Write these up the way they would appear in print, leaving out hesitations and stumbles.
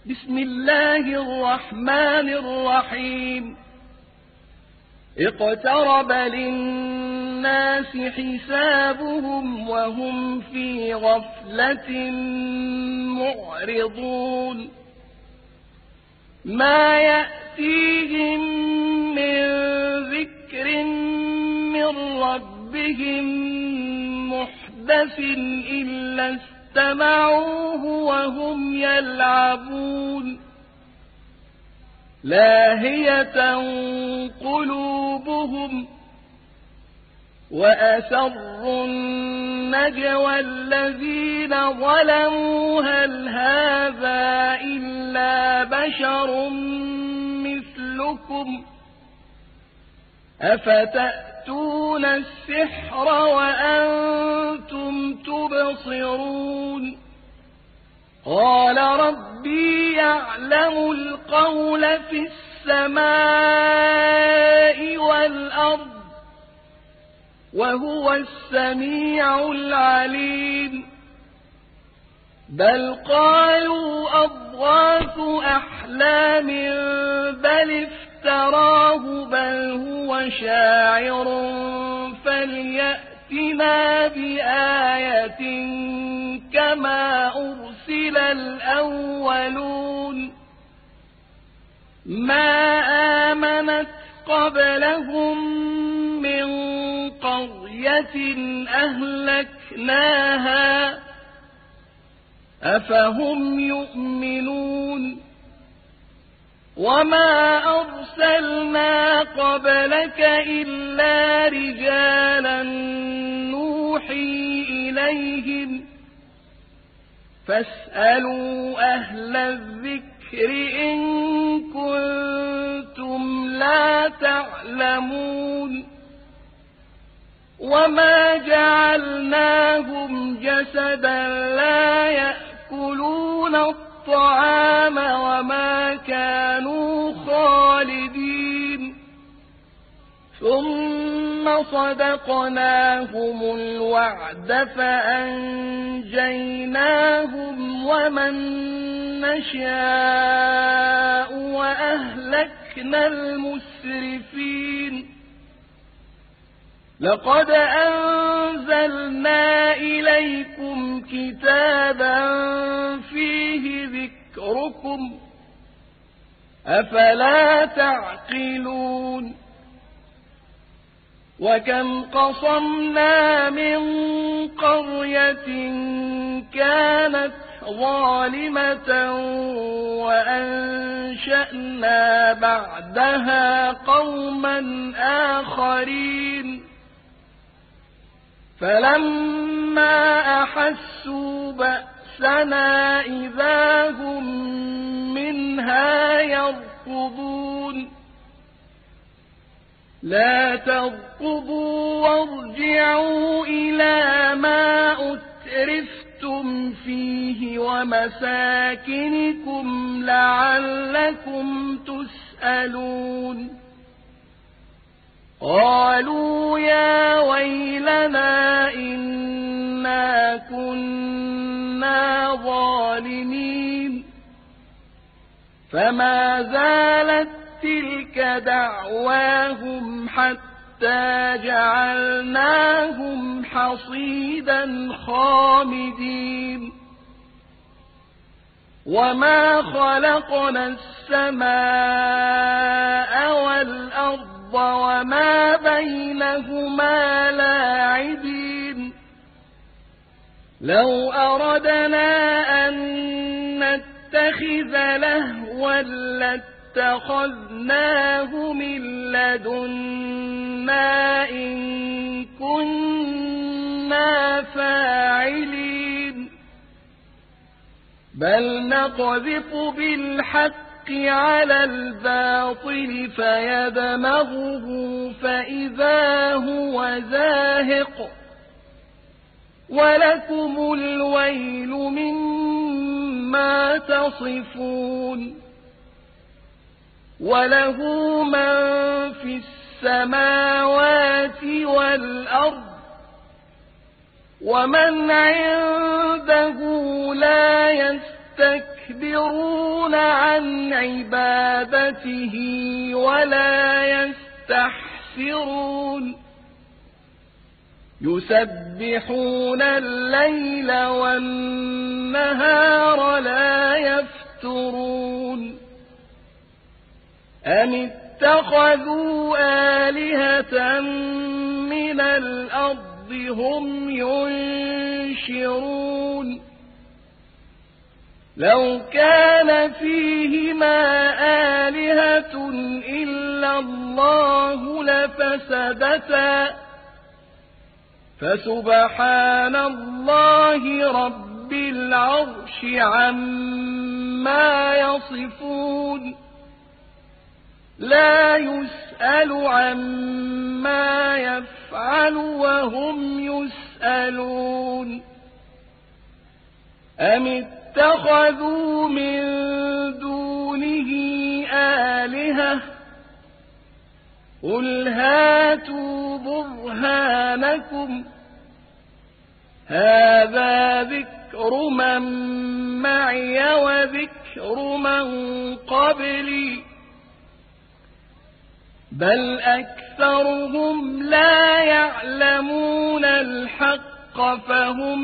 بسم الله الرحمن الرحيم اقترب للناس حسابهم وهم في غفلة معرضون ما يأتيهم من ذكر من ربهم محدث إلا استمعوه وهم يلعبون لاهية قلوبهم وأسروا النجوى الذين ظلموا هل هذا إلا بشر مثلكم أفتأتون السحر وأنتم تبصرون قال ربي يعلم القول في السماء والأرض وهو السميع العليم بل قالوا أضغاث أحلام بل افتراه بل هو شاعر فليأتنا بآية كما أرسل الأولون ما آمنت قبلهم من قرية أهلكناها أفهم يؤمنون وما أرسلنا قبلك إلا رجالا نوحي إليهم فاسألوا أهل الذكر إن كنتم لا تعلمون وما جعلناهم جسدا لا يأكلون الطعام وما كانوا خالدين ثم صدقناهم الوعد فأنجيناهم ومن نشاء وأهلكنا المسرفين لقد أنزلنا إليكم كتابا فيه ذكركم أفلا تعقلون وكم قصمنا من قرية كانت ظالمة وأنشأنا بعدها قوما آخرين فلما أحسوا بأسنا إذا هم منها يركضون لا تركضوا وارجعوا إلى ما أترفتم فيه ومساكنكم لعلكم تسألون قالوا يا ويلنا إنا كنا ظالمين فما زالت تلك دعواهم حتى جعلناهم حصيدا خامدين وما خلقنا السماء والأرض وما بينهما لاعبين لو أردنا أن نتخذ لهوا لاتخذناه من لدنا إن كنا فاعلين بل نقذف بالحق على الباطل فيدمغه فإذا هو زاهق ولكم الويل مما تصفون وله من في السماوات والأرض ومن عنده لا يستطيع يستكبرون عن عبادته ولا يستحسرون يسبحون الليل والنهار لا يفترون أم اتخذوا آلهة من الأرض هم ينشرون لو كان فيهما آلهة إلا الله لفسدتا فسبحان الله رب العرش عما يصفون لا يسأل عما يفعل وهم يسألون أم اتخذوا من دونه آلهة قل هاتوا برهانكم هذا ذكر من معي وذكر من قبلي بل أكثرهم لا يعلمون الحق فهم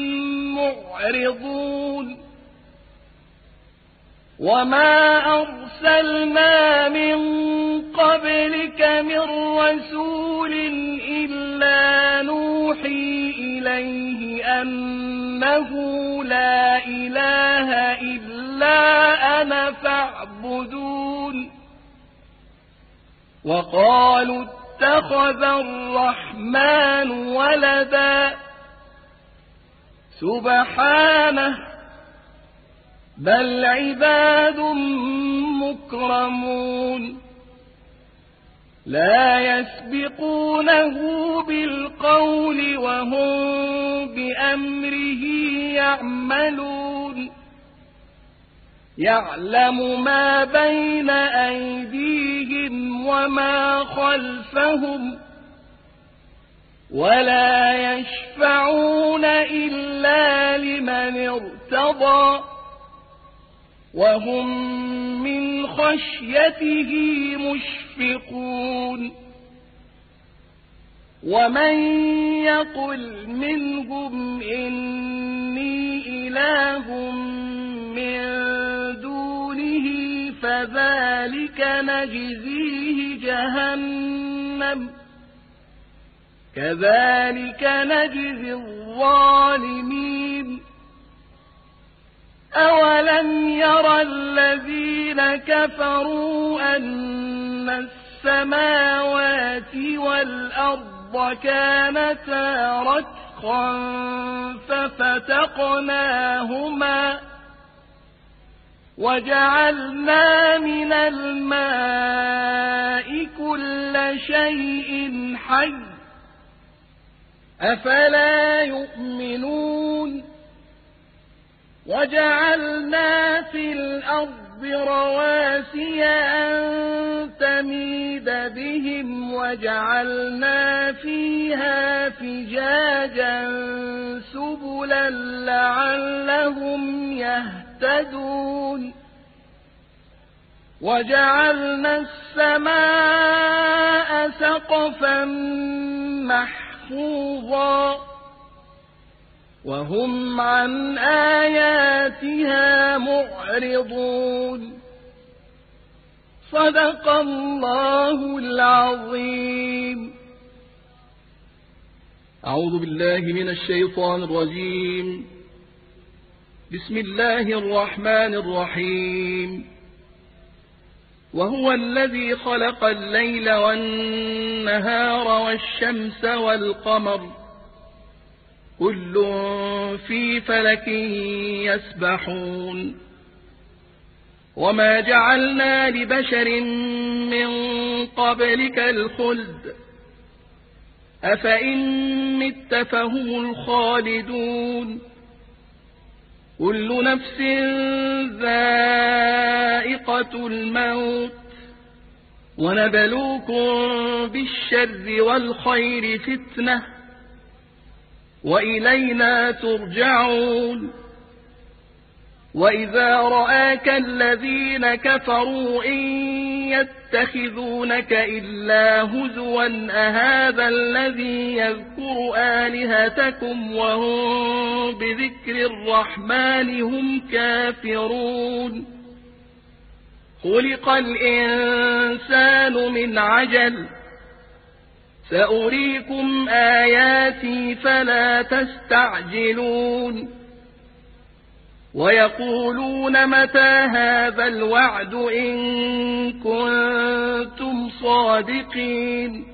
معرضون وما أرسلنا من قبلك من رسول إلا نوحي إليه أنه لا إله إلا أنا فاعبدون وقالوا اتخذ الرحمن ولدا سبحانه بل عباد مكرمون لا يسبقونه بالقول وهم بأمره يعملون يعلم ما بين أيديهم وما خلفهم ولا يشفعون إلا لمن ارتضى وهم من خشيته مشفقون ومن يقل منهم إني إله من دونه فذلك نجزيه جهنم كذلك نجزي الظالمين أولم يرى الذين كفروا أن السماوات والأرض كانتا رتقا ففتقناهما وجعلنا من الماء كل شيء حي أفلا يؤمنون وجعلنا في الأرض رواسي أن تميد بهم وجعلنا فيها فجاجا سبلا لعلهم يهتدون وجعلنا السماء سقفا محفوظا وهم عن آياتها معرضون صدق الله العظيم. أعوذ بالله من الشيطان الرجيم. بسم الله الرحمن الرحيم. وهو الذي خلق الليل والنهار والشمس والقمر كل في فلك يسبحون وما جعلنا لبشر من قبلك الخلد أفإن مت فهم الخالدون كل نفس ذائقة الموت ونبلوكم بالشر والخير فتنة وإلينا ترجعون وإذا رآك الذين كفروا إن يتخذونك إلا هزوا أهذا الذي يذكر آلهتكم وهم بذكر الرحمن هم كافرون خلق الإنسان من عجل سأريكم آياتي فلا تستعجلون ويقولون متى هذا الوعد إن كنتم صادقين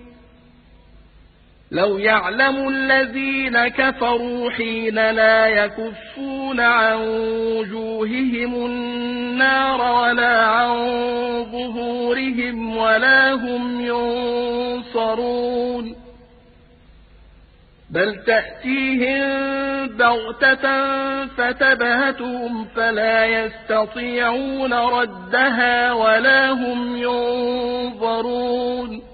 لو يعلم الذين كفروا حين لا يكفون عن وجوههم النار ولا عن ظهورهم ولا هم ينصرون بل تأتيهم بغتة فتبهتهم فلا يستطيعون ردها ولا هم ينظرون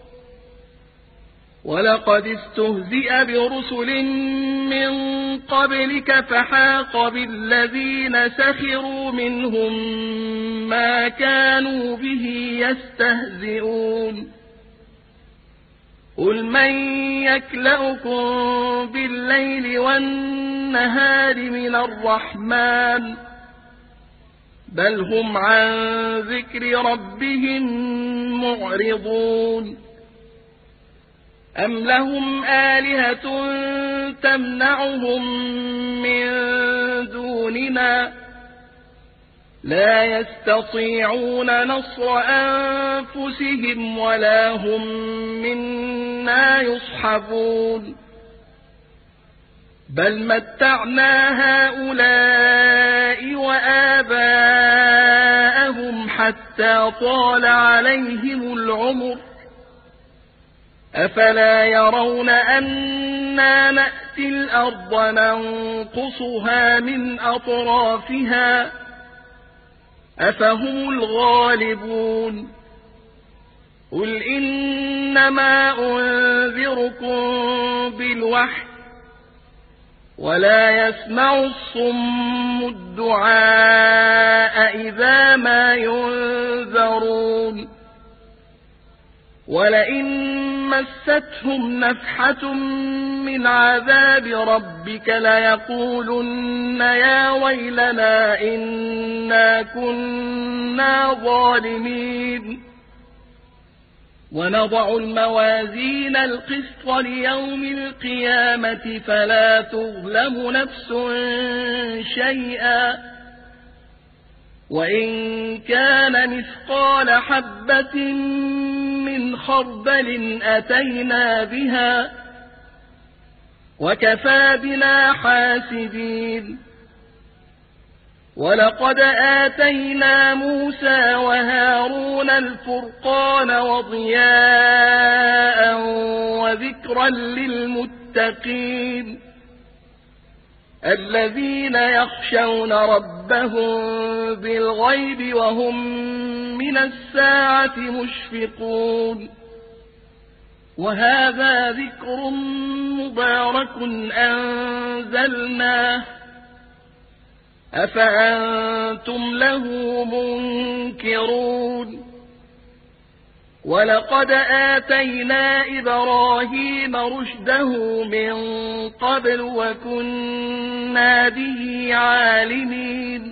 ولقد استهزئ برسل من قبلك فحاق بالذين سخروا منهم ما كانوا به يستهزئون قل من يكلؤكم بالليل والنهار من الرحمن بل هم عن ذكر ربهم معرضون أم لهم آلهة تمنعهم من دوننا لا يستطيعون نصر أنفسهم ولا هم منا يصحبون بل متعنا هؤلاء وآباءهم حتى طال عليهم العمر أفلا يرون أنا نأتي الأرض ننقصها من أطرافها أفهم الغالبون قل إنما أنذركم بالوحي ولا يسمع الصم الدعاء إذا ما ينذرون ولئن مستهم نفحة من عذاب ربك ليقولن يا ويلنا إنا كنا ظالمين ونضع الموازين القسط ليوم القيامة فلا تظلم نفس شيئا وإن كان مثقال حبة من خردل أتينا بها وكفى بنا حاسبين ولقد آتينا موسى وهارون الفرقان وضياء وذكرا للمتقين الذين يخشون ربهم بالغيب وهم من الساعة مشفقون وهذا ذكر مبارك أنزلناه أفأنتم له منكرون ولقد آتينا إبراهيم رشده من قبل وكنا به عالمين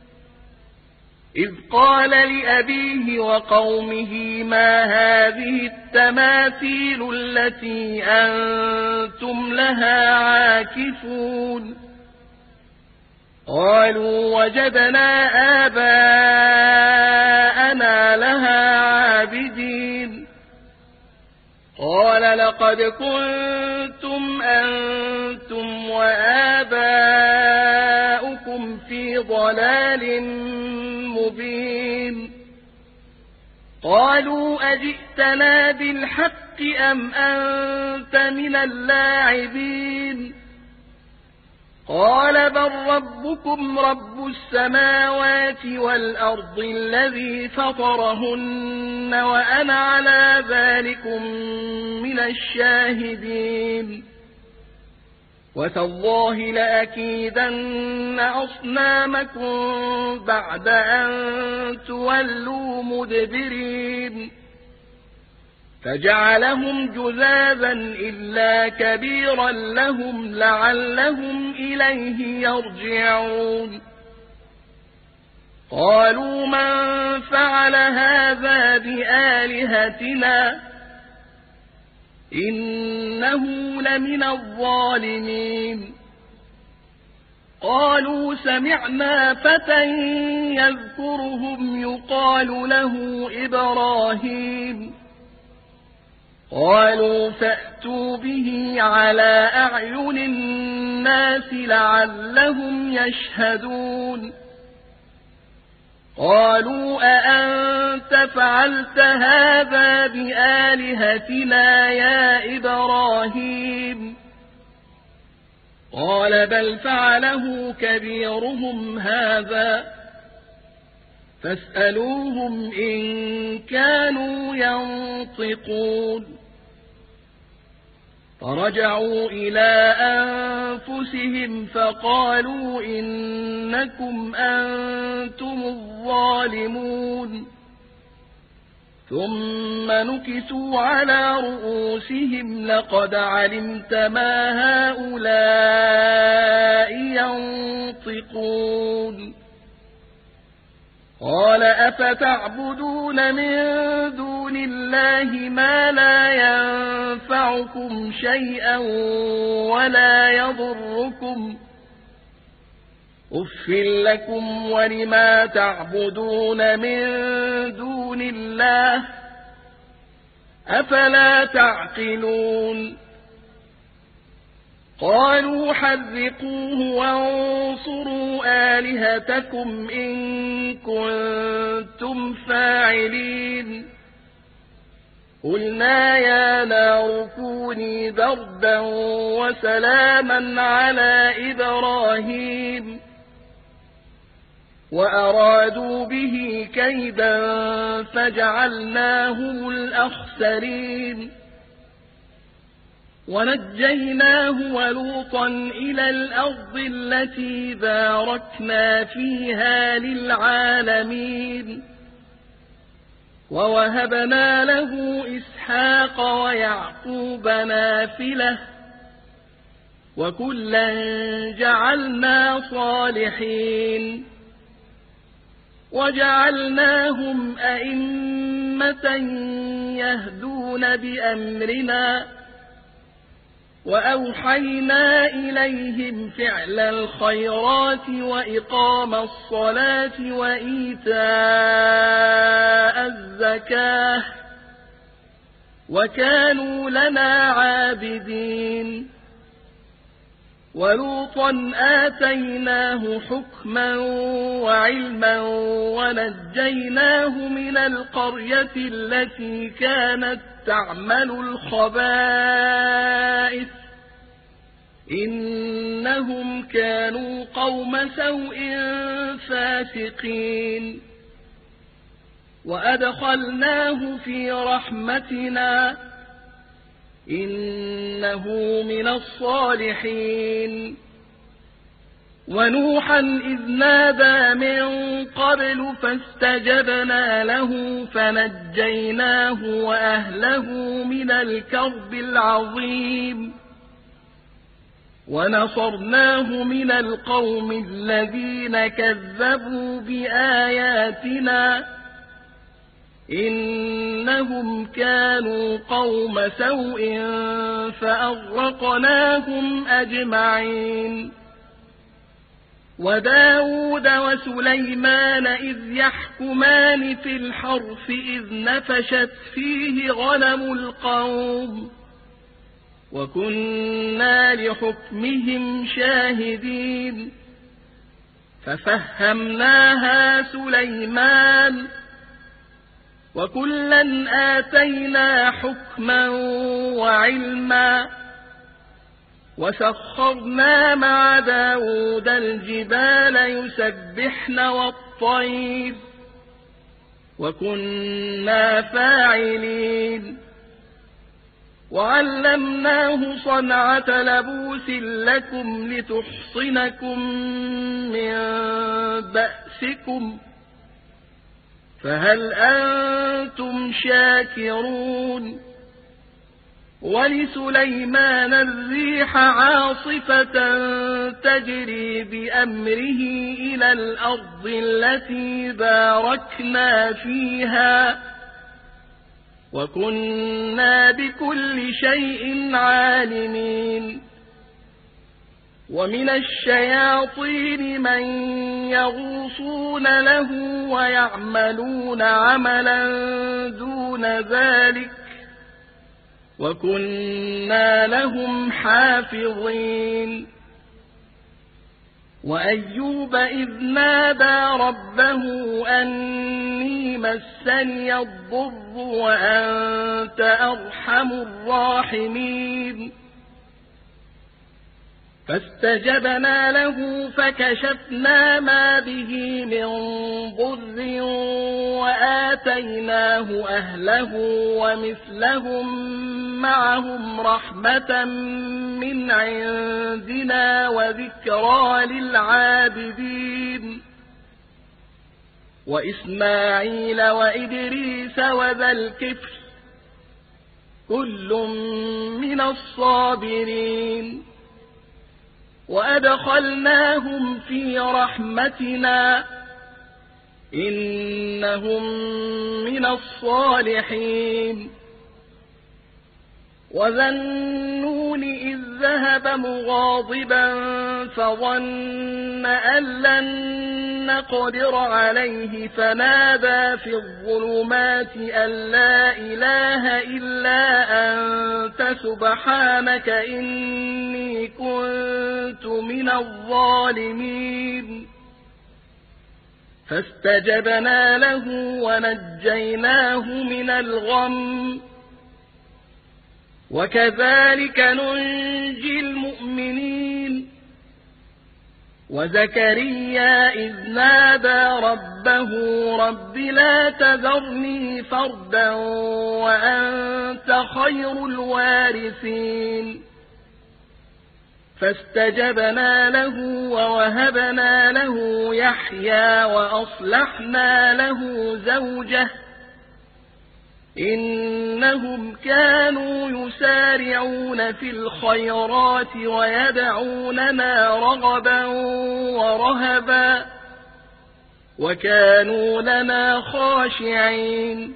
إذ قال لأبيه وقومه ما هذه التماثيل التي أنتم لها عاكفون قالوا وجدنا آباءنا لها عابدين قال لقد كنتم أنتم وآباؤكم في ضلال مبين قالوا أجئتنا بالحق أم أنت من اللاعبين قال بل ربكم رب السماوات والأرض الذي فطرهن وأنا على ذلكم من الشاهدين وتالله لأكيدن أصنامكم بعد أن تولوا مدبرين فجعلهم جذاذا إلا كبيرا لهم لعلهم إليه يرجعون قالوا من فعل هذا بآلهتنا إنه لمن الظالمين قالوا سمعنا فتى يذكرهم يقال له إبراهيم قالوا فأتوا به على أعين الناس لعلهم يشهدون قالوا أأنت فعلت هذا بآلهتنا يا إبراهيم قال بل فعله كبيرهم هذا فاسألوهم إن كانوا ينطقون فرجعوا إلى أنفسهم فقالوا إنكم أنتم الظالمون ثم نكسوا على رؤوسهم لقد علمت ما هؤلاء ينطقون قال أفتعبدون من دون الله ما لا ينفعكم شيئا ولا يضركم أف لكم ولما تعبدون من دون الله أفلا تعقلون قالوا حرقوه وانصروا آلهتكم إن كنتم فاعلين قلنا يا نار كوني بردا وسلاما على إبراهيم وأرادوا به كيدا فجعلناهم الأخسرين ونجيناه ولوطا إلى الأرض التي باركنا فيها للعالمين ووهبنا له إسحاق ويعقوب نافلة وكلا جعلنا صالحين وجعلناهم أئمة يهدون بأمرنا وأوحينا إليهم فعل الخيرات وإقام الصلاة وإيتاء الزكاة وكانوا لنا عابدين ولوطا آتيناه حكما وعلما ونجيناه من القرية التي كانت تعمل الخبائث إنهم كانوا قوم سوء فاسقين وأدخلناه في رحمتنا إنه من الصالحين ونوحا إذ نادى من قبل فاستجبنا له فنجيناه وأهله من الكرب العظيم ونصرناه من القوم الذين كذبوا بآياتنا إنهم كانوا قوم سوء فأغرقناهم أجمعين وداود وسليمان إذ يحكمان في الحرث إذ نفشت فيه غنم القوم وكنا لحكمهم شاهدين ففهمناها سليمان وكلا آتينا حكما وعلما وسخرنا مع داود الجبال يسبحن والطير وكنا فاعلين وعلمناه صنعة لبوس لكم لتحصنكم من بأسكم فهل أنتم شاكرون ولسليمان الريح عاصفة تجري بأمره إلى الأرض التي باركنا فيها وكنا بكل شيء عالمين ومن الشياطين من يغوصون له ويعملون عملا دون ذلك وكنا لهم حافظين وأيوب إذ نادى ربه أني مسني الضر وأنت أرحم الراحمين فاستجبنا له فكشفنا ما به من ضر وآتيناه أهله ومثلهم معهم رحمة من عندنا وذكرى للعابدين وإسماعيل وإدريس وذا الكفل كل من الصابرين وأدخلناهم في رحمتنا إنهم من الصالحين وذا النون إذ ذهب مغاضبا فظن أن لن نقدر عليه فنادى في الظلمات أن لا إله إلا أنت سبحانك إني كنت من الظالمين فاستجبنا له ونجيناه من الغم وكذلك ننجي المؤمنين وزكريا إذ نادى ربه رب لا تذرني فردا وأنت خير الوارثين فاستجبنا له ووهبنا له يحيى وأصلحنا له زوجه إنهم كانوا يسارعون في الخيرات ويدعوننا رغبا ورهبا وكانوا لنا خاشعين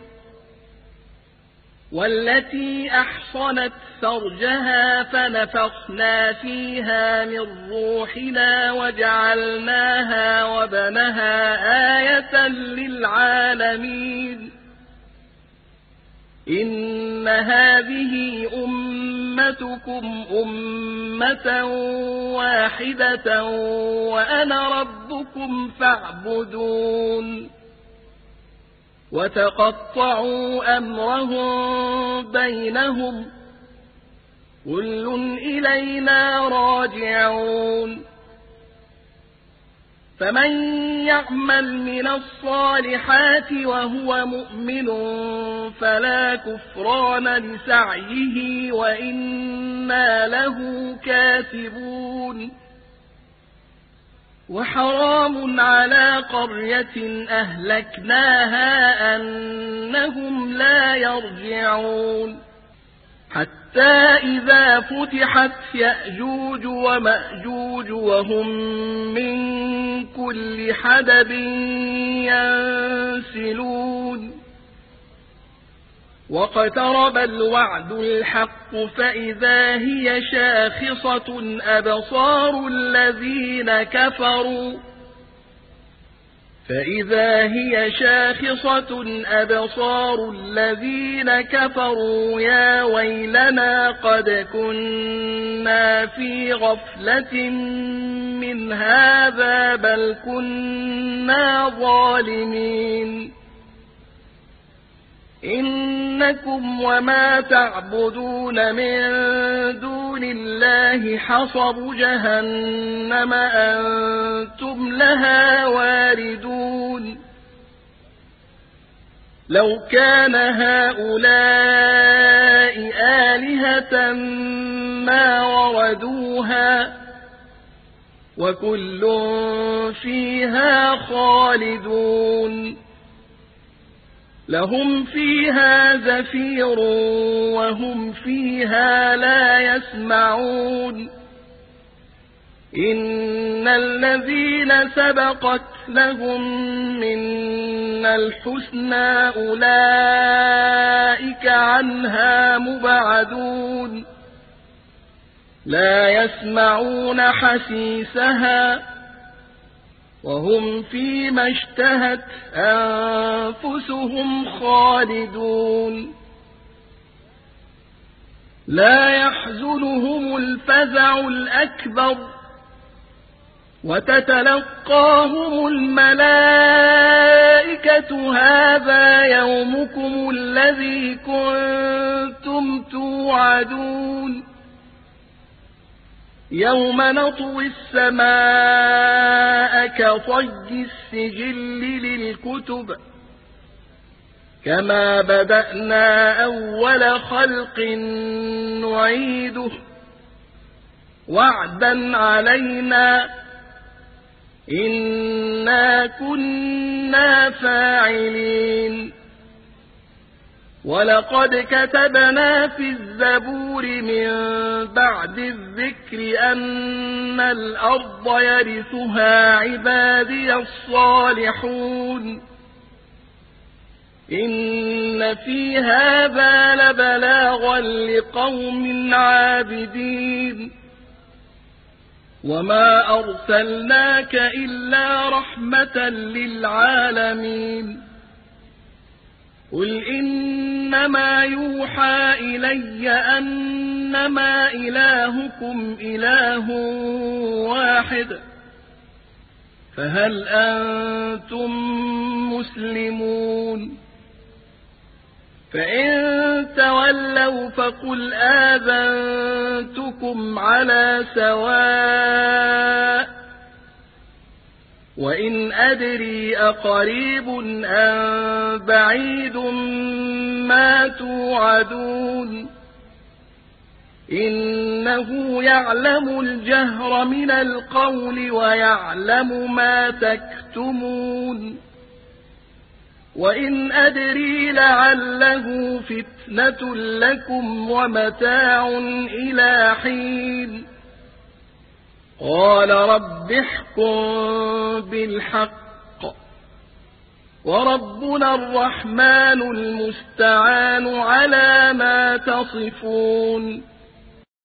والتي أحصنت فرجها فنفخنا فيها من روحنا وجعلناها وبنها آية للعالمين إن هذه أمتكم أمة واحدة وأنا ربكم فاعبدون وتقطعوا أمرهم بينهم كل إلينا راجعون فمن يعمل من الصالحات وهو مؤمن فلا كفران لسعيه وإنا له كاتبون وحرام على قرية أهلكناها أنهم لا يرجعون حتى إذا فتحت يأجوج ومأجوج وهم من كل حدب ينسلون واقترب الوعد الحق فإذا هي شاخصة أبصار الذين كفروا يا ويلنا قد كنا في غفلة من هذا بل كنا ظالمين إنكم وما تعبدون من دون الله حصب جهنم أنتم لها واردون لو كان هؤلاء آلهة ما وردوها وكل فيها خالدون لهم فيها زفير وهم فيها لا يسمعون إن الذين سبقت لهم منا الحسنى أولئك عنها مبعدون لا يسمعون حسيسها وهم فيما اشتهت أنفسهم خالدون لا يحزنهم الفزع الأكبر وتتلقاهم الملائكة هذا يومكم الذي كنتم توعدون يوم نطوي السماء كطي السجل للكتب كما بدأنا أول خلق نعيده وعدا علينا إنا كنا فاعلين ولقد كتبنا في الزبور من بعد الذكر أن الأرض يرثها عبادي الصالحون إن في هذا لبلاغا لقوم عابدين وما أرسلناك إلا رحمة للعالمين قل إنما يوحى إلي أنما إلهكم إله واحد فهل أنتم مسلمون فإن تولوا فقل آذنتكم على سواء وإن أدري أقريب أم بعيد ما توعدون إنه يعلم الجهر من القول ويعلم ما تكتمون وإن أدري لعله فتنة لكم ومتاع إلى حين قال رب احكم بالحق وربنا الرحمن المستعان على ما تصفون